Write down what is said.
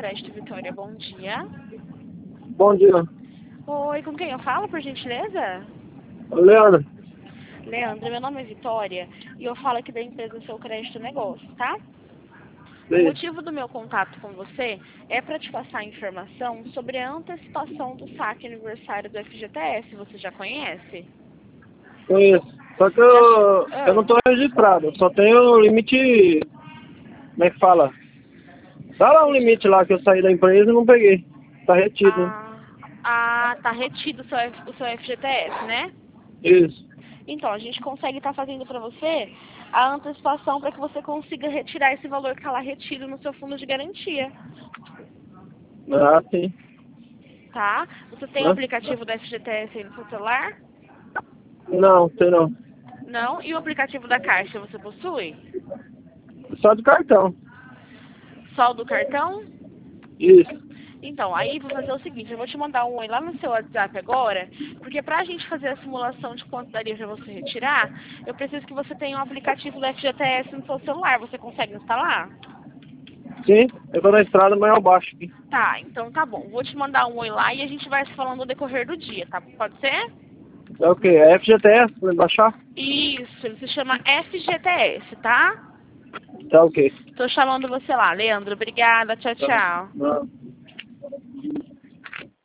Crédito Vitória, bom dia. Bom dia. Oi, com quem eu falo, por gentileza? Leandro. Leandro, meu nome é Vitória e eu falo aqui da empresa Seu Crédito Negócio, tá? O Sim. motivo do meu contato com você é para te passar informação sobre a antecipação do saque aniversário do FGTS. Você já conhece? Conheço. Só que eu não tô registrado. Eu só tenho limite. Como é que fala? Dá lá um limite lá que eu saí da empresa e não peguei. Tá retido, né? Tá retido o seu FGTS, né? Isso. Então, a gente consegue estar fazendo para você a antecipação para que você consiga retirar esse valor que está lá retido no seu fundo de garantia, Ah, sim. tá? Você tem o Hã? aplicativo do FGTS aí no seu celular? Não, tem não. Não? E o aplicativo da Caixa você possui? Só de cartão. Só o do cartão? Isso. Então, aí vou fazer o seguinte, eu vou te mandar um oi lá no seu WhatsApp agora, porque pra gente fazer a simulação de quanto daria pra você retirar, eu preciso que você tenha um aplicativo do FGTS no seu celular. Você consegue instalar? Sim, eu tô na estrada, mas eu baixo aqui. Tá, então tá bom. Vou te mandar um oi lá e a gente vai se falando no decorrer do dia, tá? Pode ser? É o quê? É FGTS pra baixar? Isso, ele se chama FGTS, tá? Tá ok. Tô chamando você lá, Leandro. Obrigada, tchau, Tá. tchau. Não.